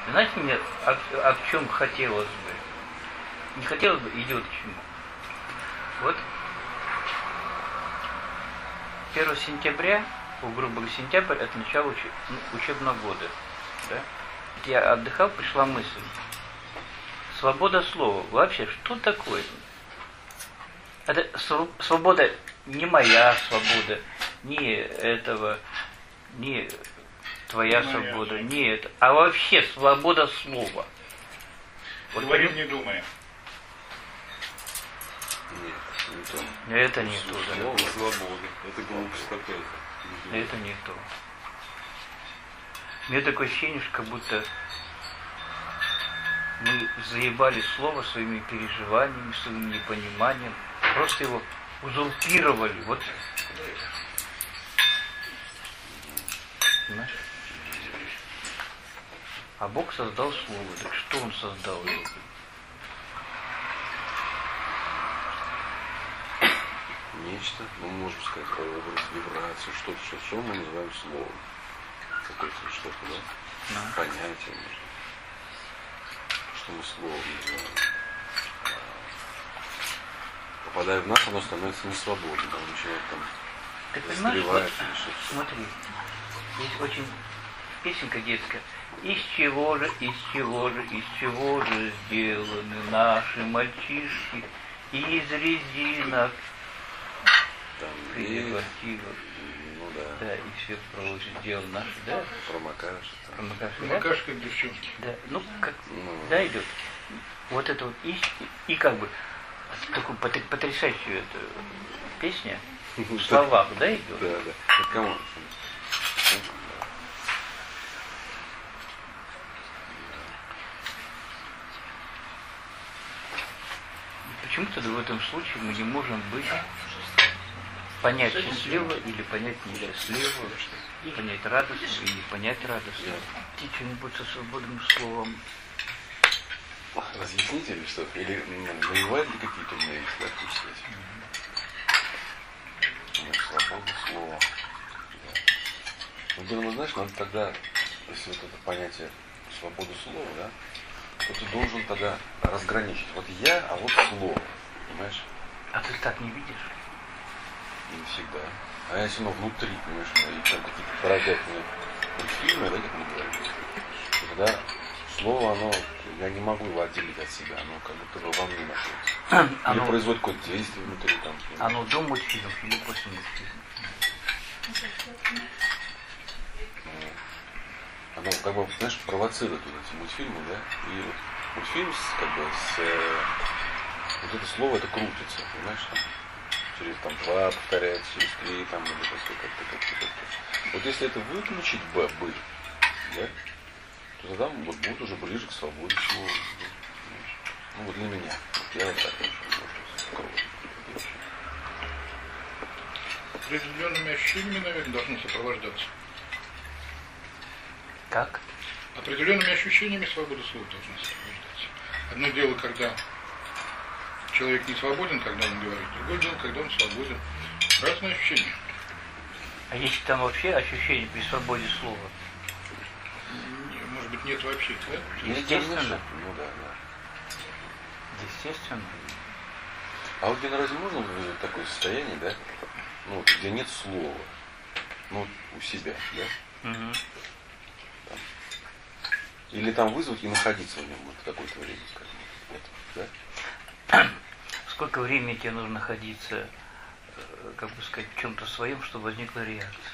Знаете, мне о чем хотелось бы? Не хотелось бы, идет к чему. Вот 1 сентября, грубо говоря, сентябрь, это начало учебного года. Да? Я отдыхал, пришла мысль. Свобода слова. Вообще, что такое? Это свобода не моя свобода, не этого, не твоя свобода, не это, а вообще свобода слова. Вот говорим, не думая. Нет, не то. Это не то, да. Слово свободы. Это глупость какая-то. Это не то. У меня такое ощущение, что как будто мы заебали слово своими переживаниями, своим непониманием, просто его узурпировали. Вот. Понимаешь? А Бог создал слово. Так что Он создал его? Нечто, мы можем сказать, образ, вибрацию, что мы называем словом. Какое-то что-то, да? Понятие, может. Что мы словом называем. Попадая в нас, оно становится несвободным, оно начинает там застревать или что-то. Смотри, есть очень песенка детская. Из чего же сделаны наши мальчишки из резинок, презервативов, ну да. Да, и все прочее сделано наши, да? Промокаши. Промокаши как девчонки. Да, ну как, да, идет. Вот это вот и как бы такую потрясающую эту песня в словах, да, идет? Да, да. Это кому? Почему-то в этом случае мы не можем быть понять счастливо или понять несчастливо, понять радостно или не понять радостно. И что-нибудь со свободным словом. Разъясните или что? Или воевают ли какие-то у меня есть, да, свобода слова. Ну, думаю, знаешь, надо тогда, если вот это понятие свободы слова, да, то ты должен тогда разграничить. Вот я, а вот слово. Понимаешь? А ты так не видишь? Не всегда. А если оно внутри, понимаешь, и там какие-то поразительные мультфильмы, да, как мы говорим, тогда слово, оно, я не могу его отделить от себя, оно как будто бы во мне находится. Или производит какое-то действие внутри там. Оно до мультфильмов или после мультфильмов? Оно, как бы, знаешь, провоцирует вот эти мультфильмы, да, и вот мультфильм, как бы, вот это слово, это крутится, понимаешь, там, через там 2 повторяется, через 3, там, или как-то. Вот если это выключить бы, да, то тогда вот будет уже ближе к свободе слова. Ну, вот для меня. Вот я вот так вижу. Определенными ощущениями, наверное, должно сопровождаться. Как? Определенными ощущениями свободы слова должна сопровождаться. Одно дело, когда человек не свободен, когда он говорит. Другое дело, когда он свободен. Разные ощущения. А есть там вообще ощущение при свободе слова? Может быть, нет вообще, да? Естественно. Ну да. Естественно. А вот где разве можно вызвать такое состояние, да? Ну, где нет слова. Ну, у себя, да? Угу. Там. Или там вызвать и находиться в нем вот какое-то время, скажем. Вот, да? Сколько времени тебе нужно находиться, как бы сказать, в чем-то своем, чтобы возникла реакция?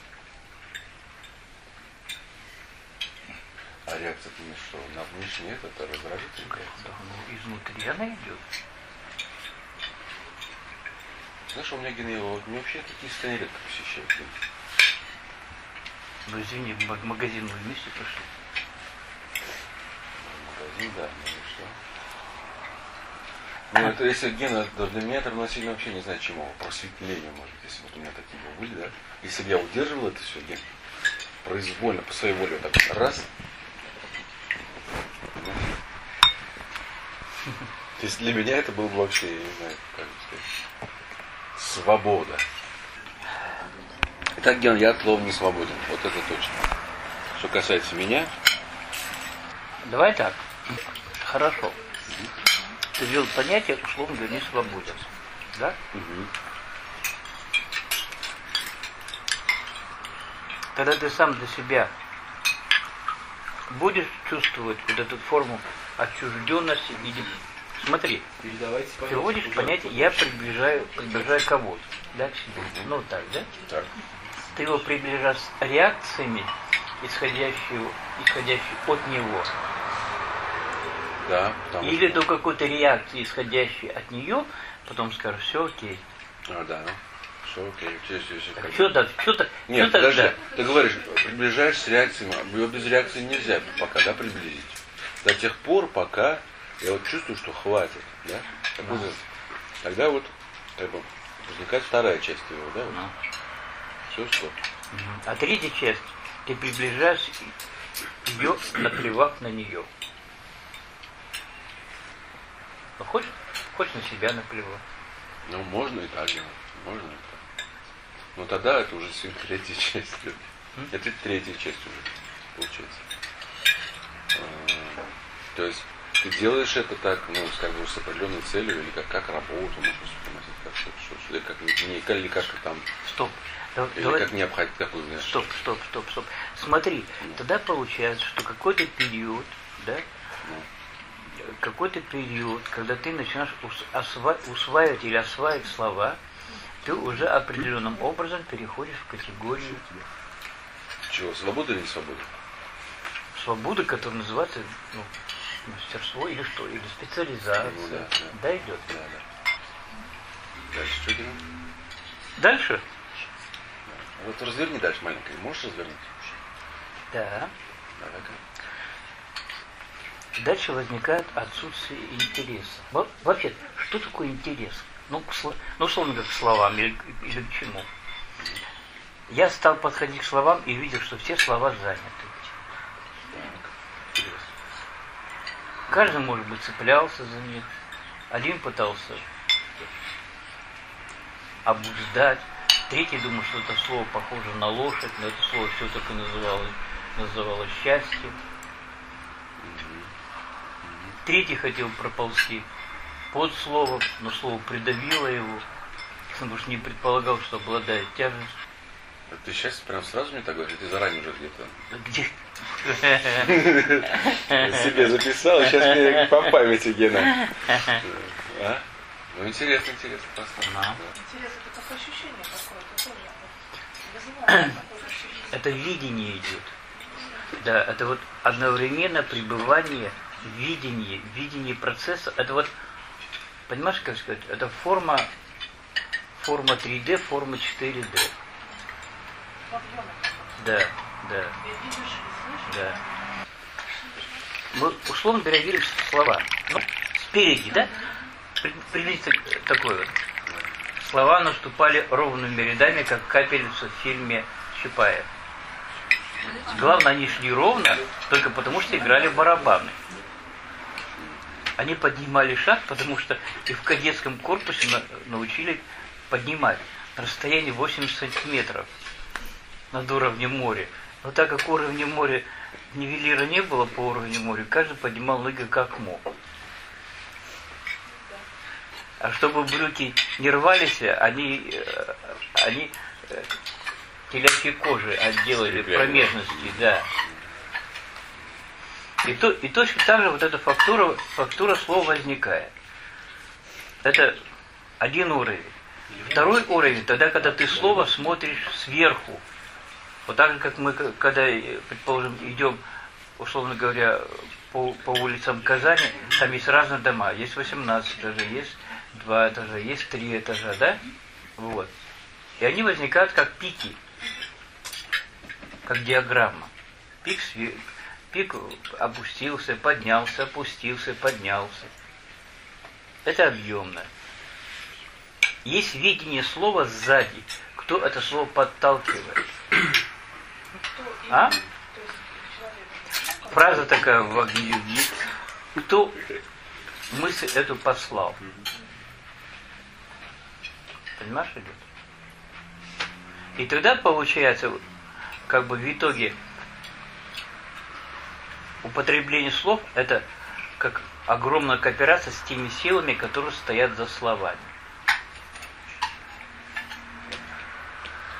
А реакция-то не что? На внешнее это раздражительная реакция. Да, ну, изнутри она идет. Знаешь, у меня вообще такие состояния редко посещают. Ну извини, в магазин мы вместе пошли. Магазин, да, ну и что? Ну, это если Гена, для меня это равносильно вообще не знаю чему, просветление, может, если вот у меня такие были, да? Если бы я удерживал это все, Ген, произвольно, по своей воле, вот так, раз. То есть для меня это было бы вообще, я не знаю, как сказать, свобода. Итак, Ген, я от слова не свободен, вот это точно. Что касается меня, Давай так. Хорошо. Ты ввел понятие, условно говоря, не свободен. Да? Угу. Когда ты сам для себя будешь чувствовать вот эту форму отчужденности, или... Смотри, ты вводишь понятие «я приближаю кого-то», да, к себе. Ну так, да? Так. Ты его приближаешь с реакциями, исходящими от него. Да. Или до какой-то реакции, исходящей от нее, потом скажешь, все окей. Да. Все окей. Что-то. Нет, подожди. Ты говоришь, приближаешь с реакциями. Его без реакции нельзя пока, да, приблизить. До тех пор, пока я вот чувствую, что хватит, да? Тогда вот как бы возникает вторая часть его, да? Вот. Все, стоп. А третья часть, ты приближаешь ее, наплевав на нее. Ну, хочешь на себя наплевать. Ну, можно и так делать. Можно и так. Но тогда это уже третья часть. Это третья часть уже, получается. То есть ты делаешь это так, ну, как бы с определенной целью, или как работу, можно воспринимать, как что-то, или как там. Стоп. Или давай. как необходимо, такой, знаешь. Стоп. Смотри, тогда получается, что какой-то период, да, какой-то период, когда ты начинаешь усваивать или осваивать слова, ты уже определенным образом переходишь в категорию Чего, свобода или не свобода? свободы, которая называется мастерство или что, или специализация. Ну, да. Да, идет. Да. Дальше что делаем? Дальше? Вот разверни дальше маленько. Можешь развернуть? Да. Давай-ка. Дальше возникает отсутствие интереса. Вообще, что такое интерес? Условно говоря, к словам или к чему? Я стал подходить к словам и видел, что все слова заняты. Интерес. Каждый, может быть, цеплялся за них. Один пытался обуздать. Третий думал, что это слово похоже на лошадь, но это слово все только называлось счастьем. Третий хотел проползти под словом, но слово придавило его, потому что не предполагал, что обладает тяжестью. Ты сейчас прям сразу мне так говоришь, ты заранее уже где-то Где? себе записал, сейчас мне по памяти, Гена. Ну, интересно, просто. Интересно, это как ощущение какое-то тоже вызывает такое ощущение. Это видение идет. Да, это вот одновременно пребывание в видении процесса. Это вот, понимаешь, как сказать, это форма 3D, форма 4D. Да. И видишь, и слышишь. Да. Мы, условно говоря, видим слова. Спереди, да? Приблизительно такое вот. Слова наступали ровными рядами, как капельница в фильме Чапаев. Главное, они шли ровно, только потому что играли барабаны. Они поднимали шаг, потому что и в кадетском корпусе научили поднимать на расстоянии 80 сантиметров над уровнем моря. Но так как уровня моря нивелира не было по уровню моря, каждый поднимал ноги как мог. А чтобы брюки не рвались, они телячьей кожей отделали промежности, да. И точно так же вот эта фактура слова возникает. Это один уровень. Второй уровень, тогда, когда ты слово смотришь сверху. Вот так же, как мы, когда, предположим, идем, условно говоря, по улицам Казани, там есть разные дома. Есть 18 этажей, есть 2 этажа, есть 3 этажа, да? Вот. И они возникают как пики, как диаграмма. Пик опустился, поднялся, опустился, поднялся. Это объемно. Есть видение слова сзади. Кто это слово подталкивает? А? Фраза такая в огне. Кто мысль эту послал? Понимаешь, идет? И тогда получается, как бы в итоге, употребление слов – это как огромная кооперация с теми силами, которые стоят за словами.